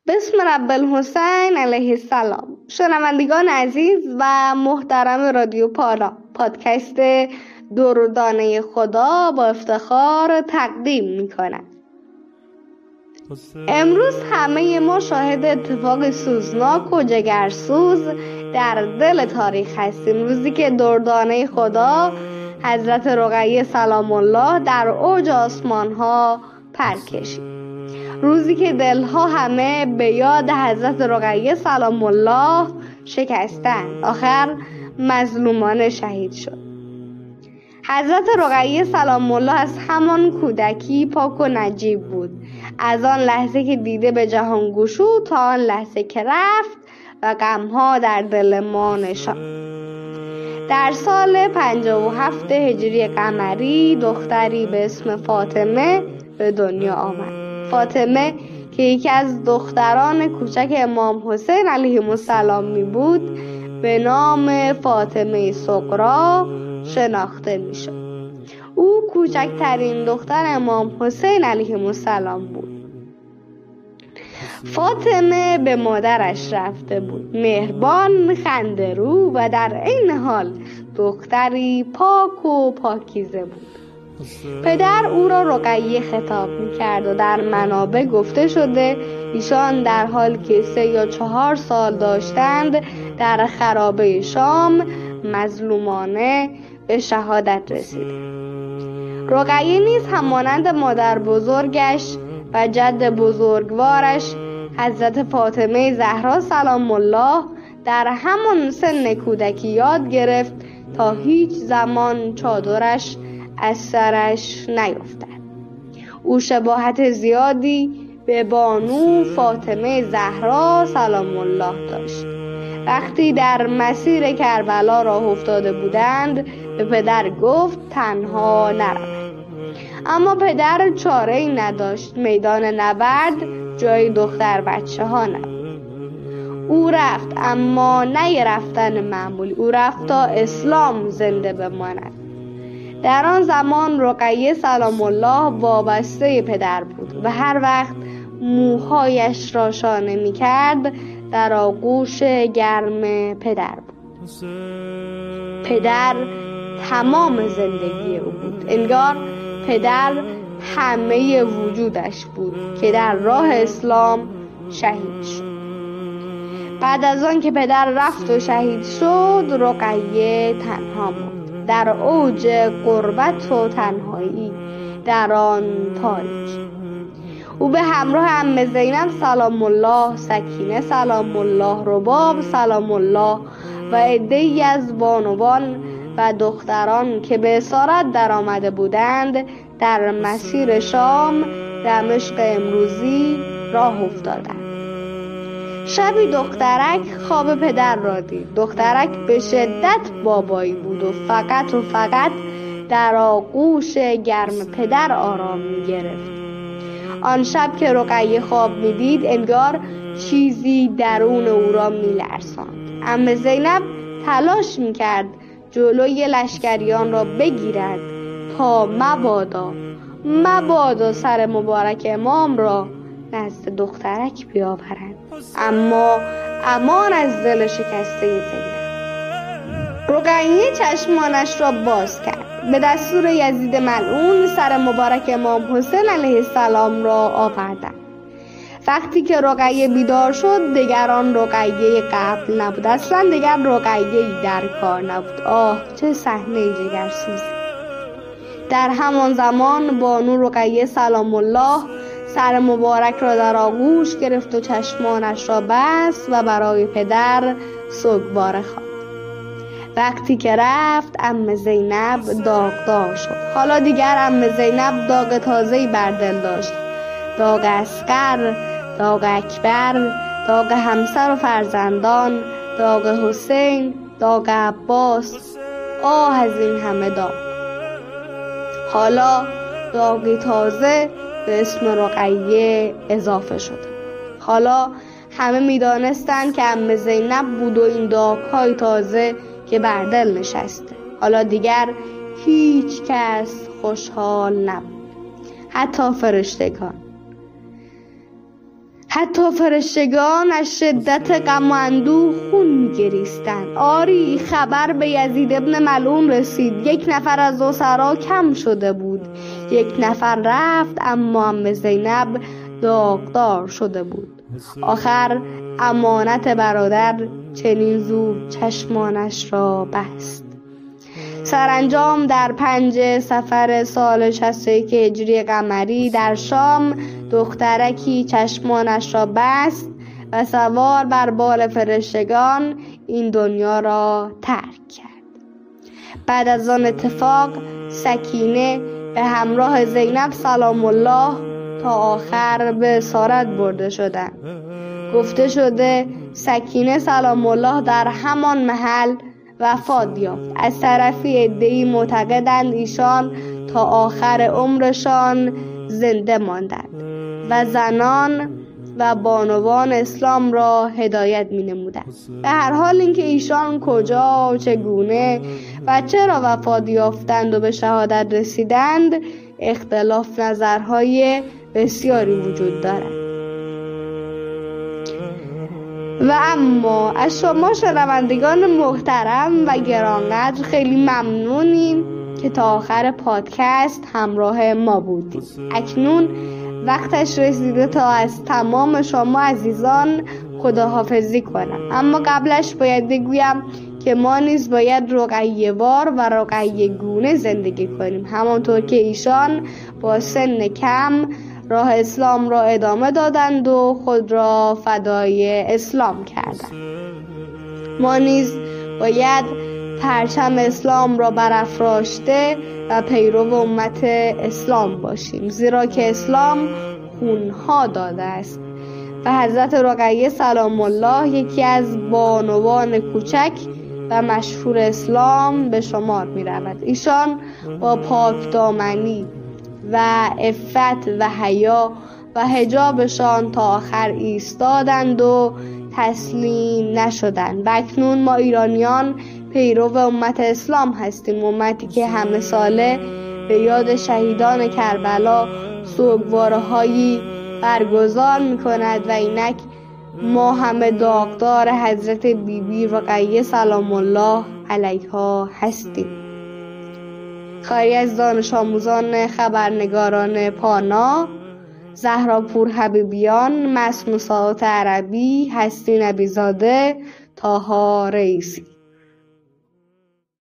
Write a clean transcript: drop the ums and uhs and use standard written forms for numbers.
بسم رب الحسین علیه السلام. شنوندگان عزیز و محترم رادیو پالا، پادکست دردانه خدا با افتخار تقدیم می‌کند. امروز همه ما شاهد اتفاق سوزناک و جگرسوز در دل تاریخ هستیم. روزی که دردانه خدا حضرت رقیه سلام الله در اوج آسمان‌ها پر کشید. روزی که دلها همه به یاد حضرت رقیه سلام الله شکستند، آخر مظلومان شهید شد. حضرت رقیه سلام الله از همان کودکی پاک و نجیب بود، از آن لحظه که دیده به جهان گشود تا آن لحظه که رفت و غمها در دل ما نشاند. در سال 57 هجری قمری دختری به اسم فاطمه به دنیا آمد. فاطمه که یکی از دختران کوچک امام حسین علیه السلام می بود، به نام فاطمه صغرا شناخته می شد. او کوچکترین دختر امام حسین علیه السلام بود. فاطمه به مادرش رفته بود، مهربان، خنده‌رو و در عین حال دختری پاک و پاکیزه بود. پدر او را رقیه خطاب می‌کرد و در منابع گفته شده ایشان در حال که 3 یا 4 سال داشتند در خرابه شام مظلومانه به شهادت رسید. رقیه نیز همانند مادر بزرگش و جد بزرگوارش حضرت فاطمه زهرا سلام الله در همان سن کودکی یاد گرفت تا هیچ زمان چادرش از سرش نیفتد. او شباهت زیادی به بانو فاطمه زهرا سلام الله داشت. وقتی در مسیر کربلا راه افتاده بودند به پدر گفت تنها نروند، اما پدر چاره‌ای نداشت. میدان نبرد جای دختر بچه ها نبود. او رفت، اما نه رفتن معمولی، او رفت تا اسلام زنده بماند. در آن زمان رقیه سلام الله وابسته پدر بود و هر وقت موهایش را شانه می کرد در آغوش گرم پدر بود. پدر تمام زندگی او بود، انگار پدر همه وجودش بود که در راه اسلام شهید شد. بعد از آن که پدر رفت و شهید شد، رقیه تنها بود در اوج غربت و تنهایی در آن تاریکی. او به همراه عمه زینب سلام الله، سکینه سلام الله، رباب سلام الله و عده‌ای از بانوان و دختران که به اسارت در آمده بودند در مسیر شام دمشق امروزی راه افتادند. شبی دخترک خواب پدر را دید. دخترک به شدت بابایی بود و فقط در آغوش گرم پدر آرام می گرفت. آن شب که رقیه خواب می دید انگار چیزی درون او را می لرزاند. عمه زینب تلاش می کرد جلوی لشکریان را بگیرد تا مبادا سر مبارک امام را نزد دخترک بیاورند، اما امان از دل شکسته زینب. رقیه چشمانش را باز کرد. به دستور یزید ملعون سر مبارک امام حسین علیه السلام را آوردند. وقتی که رقیه بیدار شد دیگر آن رقیه قبل نبود، اصلا دیگر رقیه‌ای در کار نبود. آه چه صحنه جگرسوزی! در همان زمان بانو رقیه سلام الله سر مبارک را در آغوش گرفت و چشمانش را بست و برای پدر سوگواره خواند. وقتی که رفت عمه زینب داغدار شد. حالا دیگر عمه زینب داغ تازه‌ای بر دل داشت، داغ اصغر، داغ اکبر، داغ همسر و فرزندان، داغ حسین، داغ عباس. آه از این همه داغ! حالا داغی تازه به اسم رقیه اضافه شد. حالا همه می‌دانستند که عمه زینب بود و این داغ‌های تازه که بر دل نشسته. حالا دیگر هیچ کس خوشحال نبود، حتی فرشتگان. حتی فرشتگان از شدت غم و اندوه خون می‌گریستند. آری خبر به یزید ابن ملعون رسید. 1 نفر از اسرا کم شده بود. 1 نفر رفت، اما عم زینب داغدار شده بود. آخر امانت برادر چنین زود چشمانش را بست. سرانجام در 5 صفر سال 61 هجری قمری در شام دخترکی چشمانش را بست و سوار بر بال فرشتگان این دنیا را ترک کرد. بعد از آن اتفاق سکینه به همراه زینب سلام الله تا آخر به اسارت برده شدند. گفته شده سکینه سلام الله در همان محل وفات یافت. از طرفی عده‌ای معتقدند ایشان تا آخر عمرشان زنده ماندند و زنان و بانوان اسلام را هدایت می‌نمودند. به هر حال اینکه ایشان کجا، چگونه و چرا وفات یافتند و به شهادت رسیدند اختلاف نظرهای بسیاری وجود دارد. و اما از شما شنوندگان محترم و گرانقدر خیلی ممنونیم که تا آخر پادکست همراه ما بودید. اکنون وقتش رسیده تا از تمام شما عزیزان خداحافظی کنم، اما قبلش باید بگویم که ما نیز باید رقیه‌وار و رقیه گونه زندگی کنیم، همانطور که ایشان با سن کم راه اسلام را ادامه دادند و خود را فدای اسلام کردند. ما نیز باید پرچم اسلام را برافراشته و پیرو امت اسلام باشیم، زیرا که اسلام خونها داده است و حضرت رقیه سلام الله یکی از بانوان کوچک و مشهور اسلام به شمار می رود. ایشان با پاک دامنی و عفت و حیا و حجابشان تا آخر ایستادند و تسلیم نشدند و اکنون ما ایرانیان پیرو امت اسلام هستیم، امتی که همه ساله به یاد شهیدان کربلا سوگواره‌هایی برگزار می‌کند و اینک ما همه داغدار حضرت بیبی رقیه سلام الله علیها هستیم. خیری از دانش آموزان خبرنگاران پانا، زهراپور حبیبیان، مصنوعات عربی، هستی نبیزاده، طاها رئیسی.